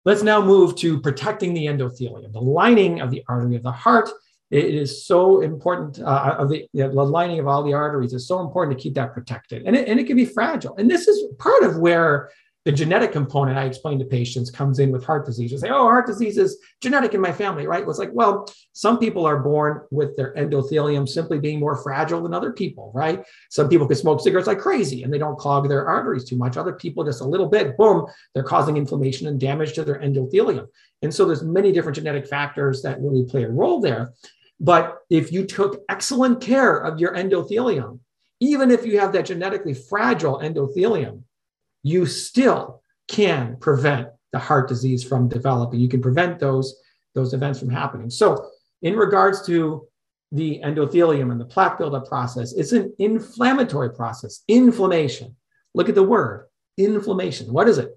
Let's now move to protecting the endothelium, the lining of the artery of the heart. It is so important, the lining of all the arteries is so important to keep that protected. And it can be fragile. And this is part of where the genetic component I explain to patients comes in with heart disease. You say, oh, heart disease is genetic in my family, right? Well, it's like, well, some people are born with their endothelium simply being more fragile than other people, right? Some people can smoke cigarettes like crazy and they don't clog their arteries too much. Other people, just a little bit, boom, they're causing inflammation and damage to their endothelium. And so there's many different genetic factors that really play a role there. But if you took excellent care of your endothelium, even if you have that genetically fragile endothelium, you still can prevent the heart disease from developing. You can prevent those events from happening. So in regards to the endothelium and the plaque buildup process, it's an inflammatory process, inflammation. Look at the word, inflammation. What is it?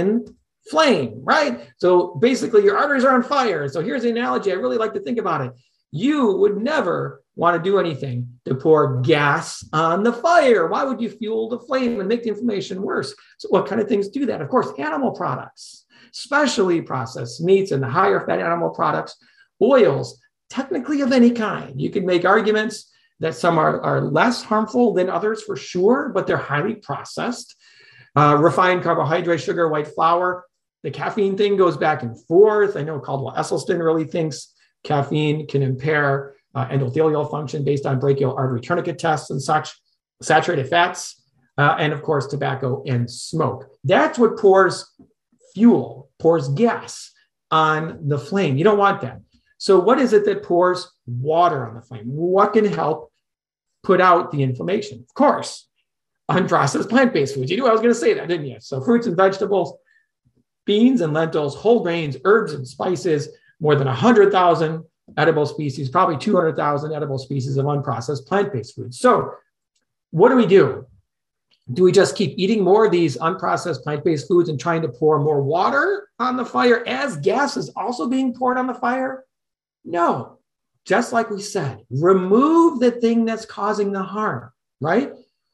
Inflame, right? So basically your arteries are on fire. So here's the analogy I really like to think about it. You would never want to do anything to pour gas on the fire. Why would you fuel the flame and make the inflammation worse? So what kind of things do that? Of course, animal products, specially processed meats and the higher fat animal products, oils, technically of any kind. You can make arguments that some are less harmful than others for sure, but they're highly processed. Refined carbohydrate, sugar, white flour. The caffeine thing goes back and forth. I know Caldwell Esselstyn really thinks caffeine can impair endothelial function based on brachial artery tourniquet tests and such, saturated fats, and of course, tobacco and smoke. That's what pours fuel, pours gas on the flame. You don't want that. So what is it that pours water on the flame? What can help put out the inflammation? Of course, unprocessed plant-based foods. You knew I was going to say that, didn't you? So fruits and vegetables, beans and lentils, whole grains, herbs and spices, more than 100,000 edible species, probably 200,000 edible species of unprocessed plant-based foods. So what do? Do we just keep eating more of these unprocessed plant-based foods and trying to pour more water on the fire as gas is also being poured on the fire? No, just like we said, remove the thing that's causing the harm, right?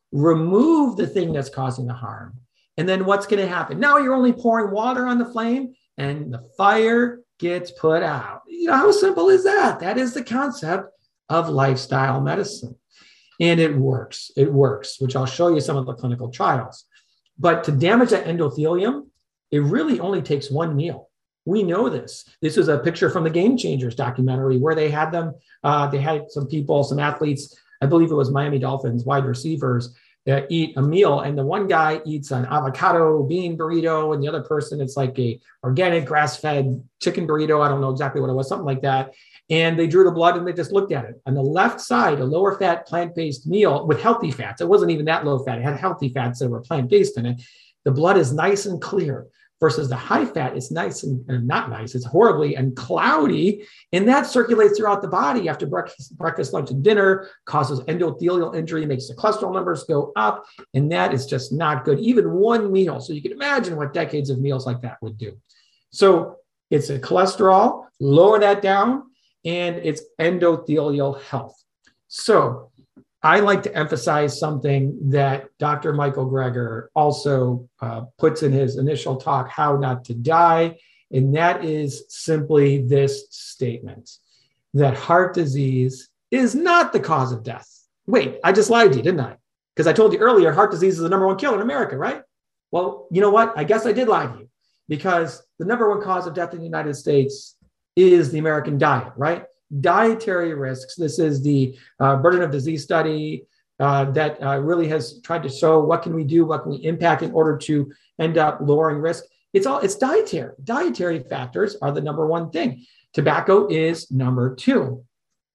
Remove the thing that's causing the harm. And then what's going to happen? Now you're only pouring water on the flame and the fire gets put out. You know, how simple is that? That is the concept of lifestyle medicine. And it works, which I'll show you some of the clinical trials. But to damage that endothelium, it really only takes one meal. We know this. This is a picture from the Game Changers documentary where they had them, they had some people, some athletes, I believe it was Miami Dolphins wide receivers, eat a meal, and the one guy eats an avocado bean burrito, and the other person, it's like a organic grass-fed chicken burrito. I don't know exactly what it was, something like that. And they drew the blood and they just looked at it. On the left side, a lower fat plant-based meal with healthy fats. It wasn't even that low fat. It had healthy fats that were plant-based in it. The blood is nice and clear versus the high fat. It's nice and not nice. It's horribly and cloudy. And that circulates throughout the body after breakfast, lunch, and dinner, causes endothelial injury, makes the cholesterol numbers go up. And that is just not good. Even one meal. So you can imagine what decades of meals like that would do. So it's a cholesterol, lower that down, and it's endothelial health. So I like to emphasize something that Dr. Michael Greger also puts in his initial talk, How Not to Die. And that is simply this statement, that heart disease is not the cause of death. Wait, I just lied to you, didn't I? Because I told you earlier, heart disease is the number one killer in America, right? Well, you know what? I guess I did lie to you, because the number one cause of death in the United States is the American diet, right? Dietary risks. This is the burden of disease study that really has tried to show what can we do, what can we impact in order to end up lowering risk. It's dietary. Dietary factors are the number one thing. Tobacco is number two.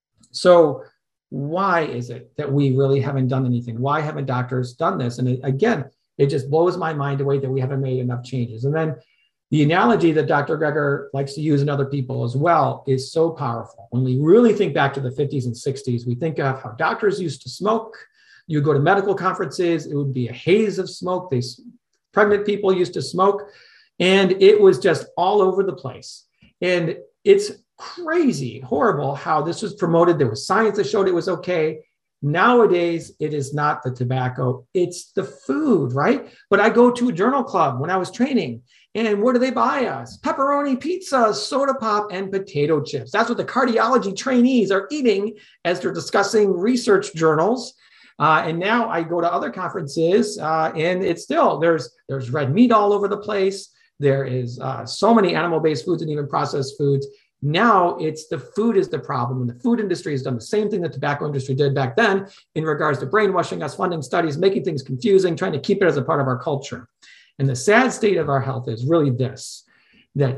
So why is it that we really haven't done anything? Why haven't doctors done this? And again, it just blows my mind away that we haven't made enough changes. And then the analogy that Dr. Greger likes to use in other people as well is so powerful. When we really think back to the 50s and 60s, we think of how doctors used to smoke. You go to medical conferences, it would be a haze of smoke. Pregnant people used to smoke, and it was just all over the place. And it's crazy, horrible how this was promoted. There was science that showed it was okay. Nowadays, it is not the tobacco, it's the food, right? But I go to a journal club when I was training, and what do they buy us? Pepperoni pizza, soda pop, and potato chips. That's what the cardiology trainees are eating as they're discussing research journals. And now I go to other conferences, and it's still, there's red meat all over the place. There is so many animal-based foods and even processed foods. Now it's the food is the problem. And the food industry has done the same thing the tobacco industry did back then in regards to brainwashing us, funding studies, making things confusing, trying to keep it as a part of our culture. And the sad state of our health is really this, that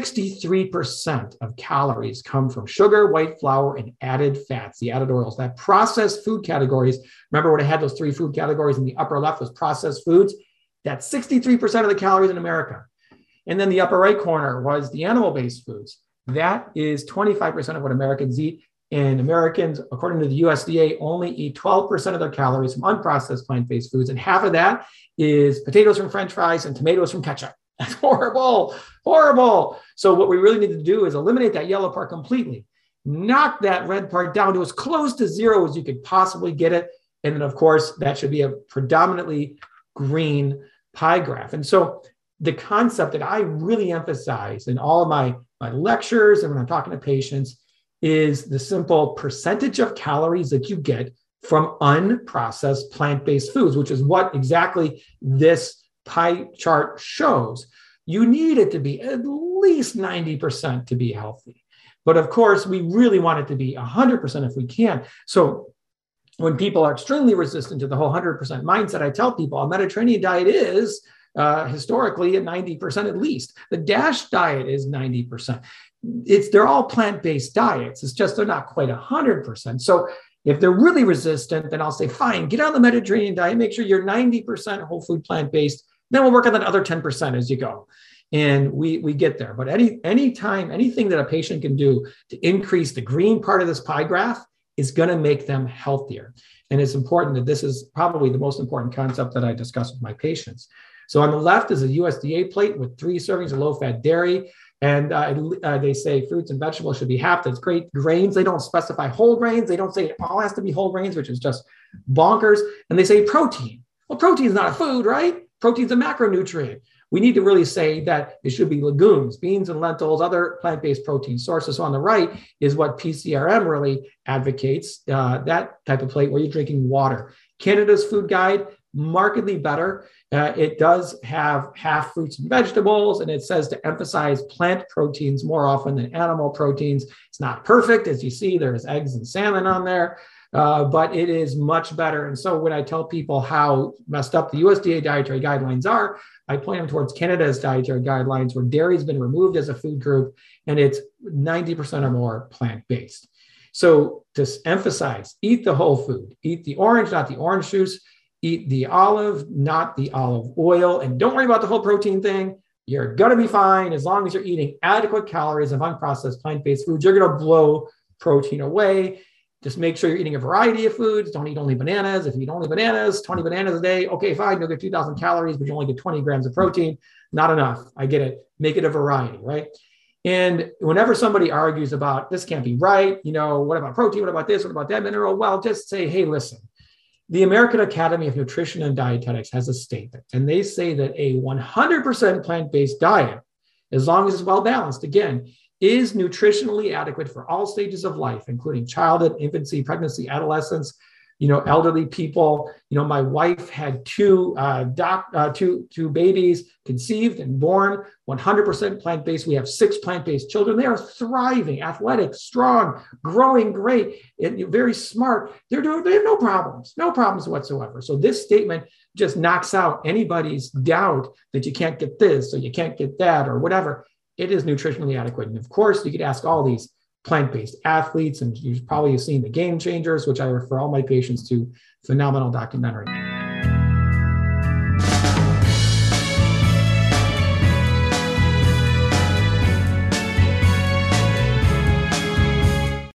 63% of calories come from sugar, white flour, and added fats, the added oils. That processed food categories, remember when I had those 3 food categories in the upper left was processed foods? That's 63% of the calories in America. And then the upper right corner was the animal-based foods. That is 25% of what Americans eat. And Americans, according to the USDA, only eat 12% of their calories from unprocessed plant-based foods. And half of that is potatoes from French fries and tomatoes from ketchup. That's horrible, horrible. So what we really need to do is eliminate that yellow part completely. Knock that red part down to as close to zero as you could possibly get it. And then, of course, that should be a predominantly green pie graph. And so the concept that I really emphasize in all of my lectures and when I'm talking to patients is the simple percentage of calories that you get from unprocessed plant-based foods, which is what exactly this pie chart shows. You need it to be at least 90% to be healthy. But of course, we really want it to be 100% if we can. So when people are extremely resistant to the whole 100% mindset, I tell people a Mediterranean diet is historically at 90% at least. The DASH diet is 90%. They're all plant-based diets. It's just they're not quite 100%. So if they're really resistant, then I'll say, fine, get on the Mediterranean diet, make sure you're 90% whole food plant-based. Then we'll work on that other 10% as you go. And we get there. But anything that a patient can do to increase the green part of this pie graph is going to make them healthier. And it's important that this is probably the most important concept that I discuss with my patients. So on the left is a USDA plate with 3 servings of low-fat dairy. And they say fruits and vegetables should be half. That's great. Grains, they don't specify whole grains. They don't say it all has to be whole grains, which is just bonkers. And they say protein. Well, protein is not a food, right? Protein's a macronutrient. We need to really say that it should be legumes, beans and lentils, other plant-based protein sources. So on the right is what PCRM really advocates, that type of plate where you're drinking water. Canada's food guide, markedly better. It does have half fruits and vegetables, and it says to emphasize plant proteins more often than animal proteins. It's not perfect. As you see, there's eggs and salmon on there, but it is much better. And so when I tell people how messed up the USDA dietary guidelines are, I point them towards Canada's dietary guidelines where dairy has been removed as a food group, and it's 90% or more plant-based. So to emphasize, eat the whole food, eat the orange, not the orange juice, eat the olive, not the olive oil, and don't worry about the whole protein thing. You're going to be fine as long as you're eating adequate calories of unprocessed plant-based foods. You're going to blow protein away. Just make sure you're eating a variety of foods. Don't eat only bananas. If you eat only bananas, 20 bananas a day, okay, fine, you'll get 2,000 calories, but you only get 20 grams of protein. Not enough. I get it. Make it a variety, right? And whenever somebody argues about this can't be right, what about protein? What about this? What about that mineral? Well, just say, hey, listen, the American Academy of Nutrition and Dietetics has a statement, and they say that a 100% plant-based diet, as long as it's well-balanced, again, is nutritionally adequate for all stages of life, including childhood, infancy, pregnancy, adolescence, elderly people. My wife had two babies conceived and born, 100% plant-based. We have 6 plant-based children. They are thriving, athletic, strong, growing great, and very smart. They have no problems whatsoever. So this statement just knocks out anybody's doubt that you can't get this or you can't get that or whatever. It is nutritionally adequate. And of course, you could ask all these plant-based athletes, and you've probably seen The Game Changers, which I refer all my patients to. Phenomenal documentary.